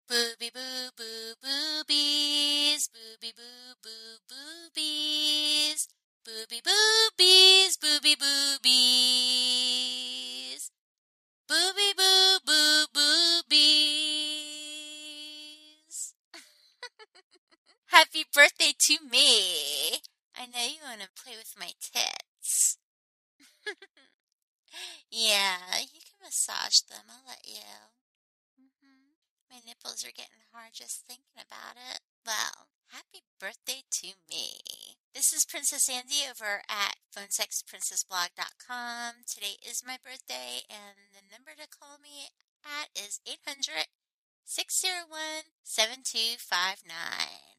Booby boo boo boobies, booby boo boo boobies, booby boobies, booby boobies, booby boo boo boobies. Happy birthday to me! I know you want to play with my tits. Yeah, you can massage them. I'll let you. My nipples are getting hard just thinking about it. Well, happy birthday to me. This is Princess Andy over at PhoneSexPrincessBlog.com. Today is my birthday, and the number to call me at is 800-601-7259.